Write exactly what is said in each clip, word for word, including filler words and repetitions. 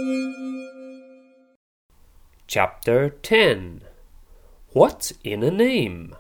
Chapter ten. What's in a name?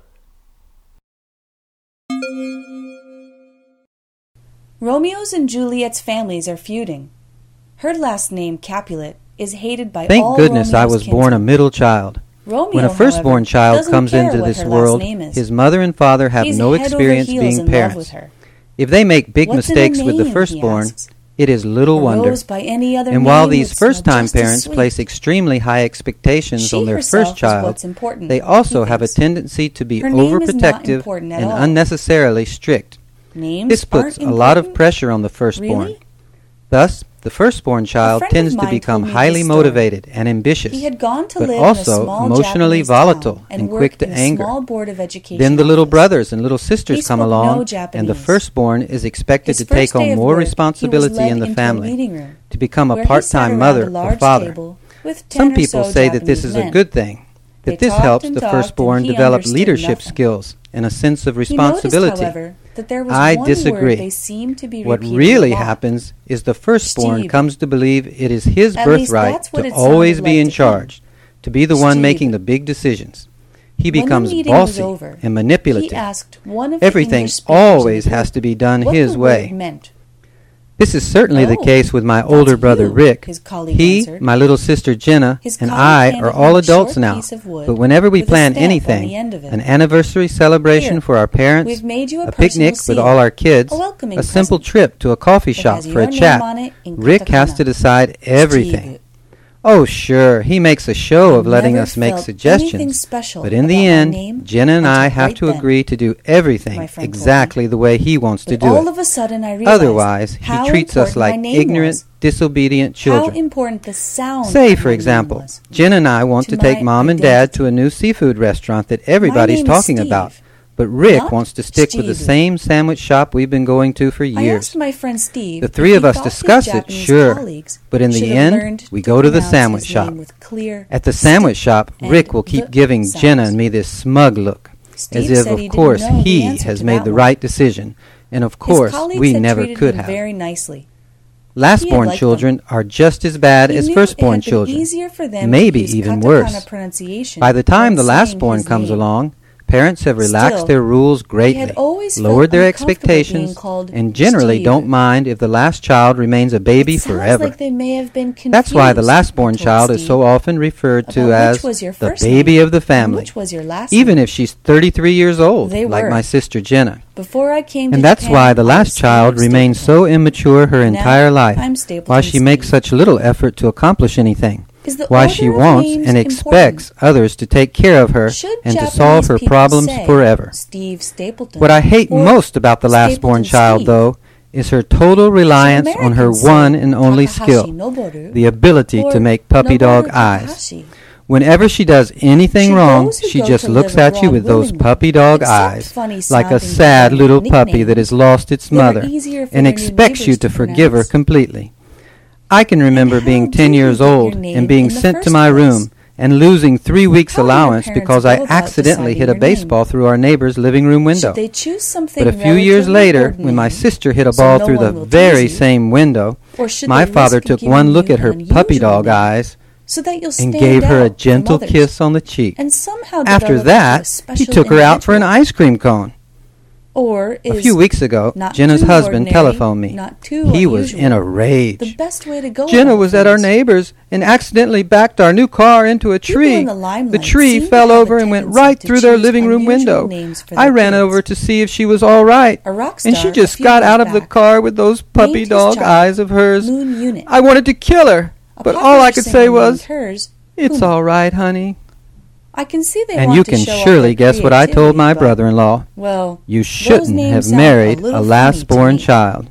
Romeo's and Juliet's families are feuding. Her last name, Capulet, is hated by Thank all goodness Romeo's I was kinsmen. born a middle child. Romeo, When a firstborn however, child doesn't comes care into what this her world, last name is. his mother and father have He's no head over experience heels being in love parents. with her. If they make big What's in a mistakes with the name, he firstborn, asks. it is little A wonder. rose by any other And while name these would smell first-time just as parents sweet. place extremely high expectations She on their herself first is child, what's important, they also he have a thinks. tendency to be Her name is not overprotective important at and all. unnecessarily strict. Names This puts aren't a lot of important? pressure on the firstborn. Really? Thus, the firstborn child friend tends of to mine become told me highly this story. motivated and ambitious, He had gone to but live also in a small emotionally Japanese volatile town and and quick work to in a anger. small board of education Then the little office. brothers and little sisters He come spoke no along, and the Japanese. firstborn is expected His to first take day on of more work, he was responsibility led in the into a family, meeting room, to become a where he sat part-time around mother a or large father. table with ten Some or people so say that this Japanese is a men. good thing, They that this talked helps and the talked, firstborn and he develop understood leadership nothing. skills and a sense of He noticed, responsibility. however, that there was I one disagree. word they seemed to be What repeating really a lot. happens is the firstborn Steve. comes to believe it is his At least birthright that's what to it always sounded be like in to him. charge, to be the one Steve. making the big decisions. He When the becomes meeting was bossy over, and manipulative. He asked one of the Everything English speakers always in the has group to be done what his the way. word meant. This is certainly the Oh, case with my that's older brother you, Rick. his colleague He, answered. my little sister Jenna, His and colleague I handed are him all a adults short now. piece of wood But whenever we with a plan stamp on the anything, end of it. an anniversary celebration Here, for our parents, we've made you a a personal picnic with seal, all our kids, a welcoming a simple present. trip to a coffee It shop has for a your name chat, on it in Rick has katakana. to decide everything. Steve. Oh, sure, he makes a show of I letting never us make felt anything suggestions, special but in the about my end, name Jenna and until I have right to then, agree to do everything my friend told me. exactly the way he wants to But do all it. of a sudden I realized Otherwise, how he treats us important my like name ignorant, was. disobedient How children. important the sound Say, of for my example, name was. Jen and I want to to take my Mom and Dad identity. to a new seafood restaurant that everybody's name is talking Steve, about, but Rick not wants to stick with the Steve. same sandwich shop we've been going to for I years. asked my friend Steve The if three he of us thought his discuss it, Japanese sure, colleagues but in should the have end, learned we to go to the pronounce sandwich his shop. name with clear At the stick sandwich shop, and Rick will keep the giving sounds. Jenna and me this smug look, Steve as if, said of he didn't course, know the he answer has to made that the one. right decision, and of His course, colleagues we had never treated could him have. very nicely. Last-born liked children them. are just as bad He as knew first-born it had been children, easier for them maybe to use even katakana worse. pronunciation By the time than the saying last-born his comes name. along, parents have relaxed Still, their rules he greatly, had always felt lowered their uncomfortable being expectations, called and generally Steve. don't mind if the last child remains a baby It sounds forever. like they may have been confused. That's why the last-born I told child is Steve, so often referred to about as which was your the first baby name of the and family, which was your last even name. if she's thirty-three years old, They like were. my sister Jenna. Before I came to And that's Japan, why the I last was child Steve remains Stapleton. so immature her Now, entire life, I'm Stapleton while she makes Steve. such little effort to accomplish anything, Is the why order she of wants names and expects others to take care of her Should and to Japanese solve her people problems say forever. Steve Stapleton? What I hate or most about the last-born Stapleton child, Steve? though, is her total reliance Should on her Americans one say and only Takahashi skill, Noboru the ability or to make puppy dog Noboru eyes. Takahashi? Whenever she does anything Should wrong, those who she go just to looks live at you abroad with those willingly puppy dog accept eyes, funny like a sounding sad foreign little puppy that nicknames has lost its that are mother, easier for and their new expects you neighbors to to forgive her pronounce? completely. I can remember how being do ten you years get your old name and being in the sent to first my place? room and losing three weeks' How do your allowance parents because go I about accidentally deciding hit a your baseball name? through our neighbor's living room window. Should they choose something But a few years relatively later, ordinary, when my sister hit a so ball no through the one will very tease you? same window, Or should my they father risk took giving one look you at her an puppy unusual dog name eyes so that you'll and stand gave her a out from gentle others, kiss on the cheek? and somehow After develop into a that, he special took her out for an individual? ice cream cone. Or A is few weeks ago, not Jenna's too husband ordinary, telephoned me. not too He was unusual. in a rage. the best way to go Jenna about was at our things? neighbor's and accidentally backed our new car into a People tree. in the limelight tree seem to fell have a over and went tendency right to through their choose living room unusual window. names for I their ran kids. over to see if she was all right, A rock and star she a just few got years out of the back car with those puppy named his dog child eyes of hers. Moon Unit. I wanted to kill her, A but all popular I could singer say named was, hers, "It's Puma. all right, honey." I can see they And want you to can show off surely their guess what I told creativity, my but, brother-in-law. Well, You those shouldn't names have sound married a, little a funny last-born to me. child.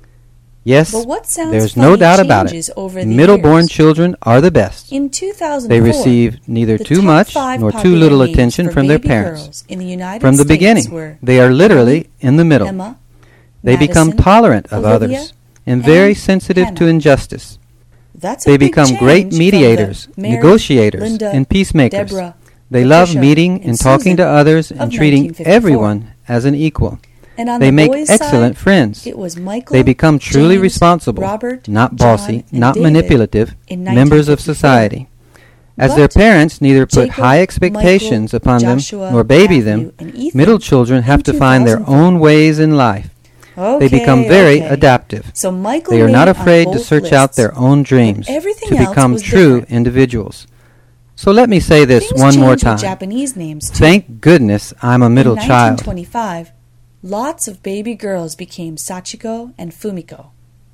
Yes, But what sounds there's funny no doubt about changes it. over the Middle-born years. children are the best. In two thousand They four, receive neither the too top much five nor too popular little names attention for from their baby parents. girls in the United From the States beginning, were they are literally in the middle. Emma, They become Madison, tolerant of Olivia, others and very and sensitive to Hannah. injustice. That's a They big become great change from mediators, the Mary, negotiators, Linda, and peacemakers. Deborah, They love Patricia, meeting and and talking Susan to others of and treating nineteen fifty-four. everyone as an equal. And on They the make boys' excellent side, friends. it was Michael, They become truly James, responsible, Robert, not bossy, John, and not David manipulative, in members of nineteen fifty-four. society. As But their parents neither put Jacob, high expectations Michael, upon Joshua, them nor baby Matthew, them, and Ethan middle children have in to find their two thousand own ways in life. Okay, They become very okay. adaptive. So Michael They are made not it on afraid to both search out lists. their own dreams, everything to else become was true different. individuals. So let me say this Things one more change with time. Japanese names too. Thank goodness I'm a middle In child. nineteen twenty-five, lots of baby girls became Sachiko and Fumiko.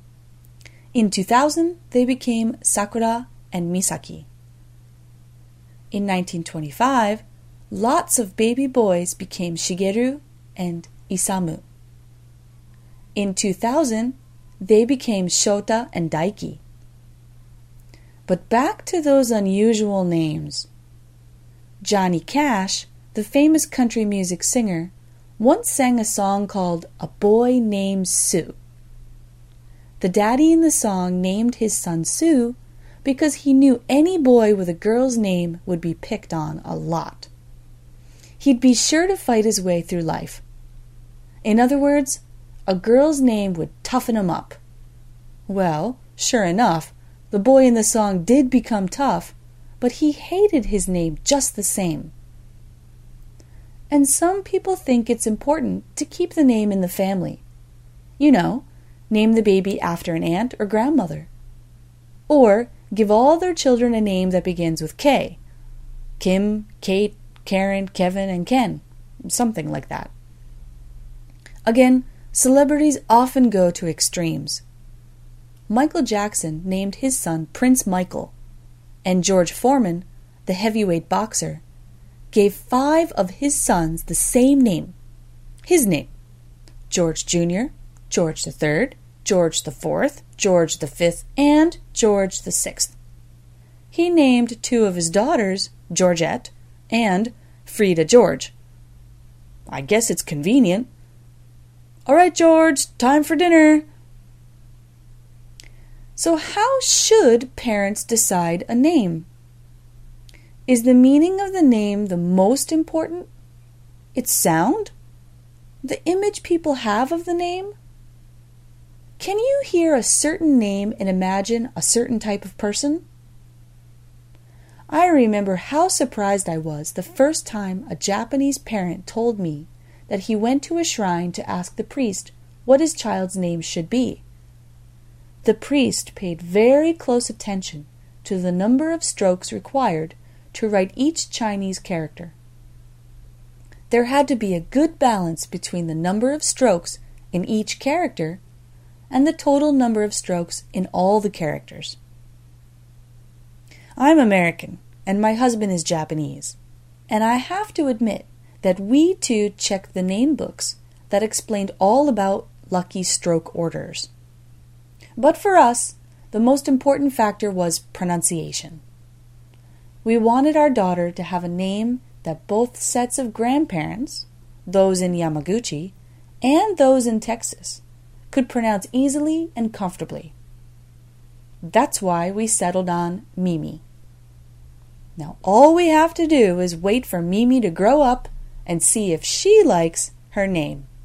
In two thousand, they became Sakura and Misaki. In nineteen twenty-five, lots of baby boys became Shigeru and Isamu. In two thousand, they became Shota and Daiki. But back to those unusual names. Johnny Cash, the famous country music singer, once sang a song called A Boy Named Sue. The daddy in the song named his son Sue because he knew any boy with a girl's name would be picked on a lot. He'd be sure to fight his way through life. In other words, a girl's name would toughen him up. Well, sure enough, the boy in the song did become tough, but he hated his name just the same. And some people think it's important to keep the name in the family. You know, name the baby after an aunt or grandmother. Or give all their children a name that begins with K. Kim, Kate, Karen, Kevin, and Ken. Something like that. Again, celebrities often go to extremes. Michael Jackson named his son Prince Michael, and George Foreman, the heavyweight boxer, gave five of his sons the same name, his name, George Junior, George the Third, George the Fourth, George the Fifth, and George the Sixth. He named two of his daughters Georgette and Frida George. I guess it's convenient. All right, George, time for dinner. So how should parents decide a name? Is the meaning of the name the most important? Its sound? The image people have of the name? Can you hear a certain name and imagine a certain type of person? I remember how surprised I was the first time a Japanese parent told me that he went to a shrine to ask the priest what his child's name should be. The priest paid very close attention to the number of strokes required to write each Chinese character. There had to be a good balance between the number of strokes in each character and the total number of strokes in all the characters. I'm American, and my husband is Japanese, and I have to admit that we too checked the name books that explained all about lucky stroke orders. But for us, the most important factor was pronunciation. We wanted our daughter to have a name that both sets of grandparents, those in Yamaguchi and those in Texas, could pronounce easily and comfortably. That's why we settled on Mimi. Now all we have to do is wait for Mimi to grow up and see if she likes her name.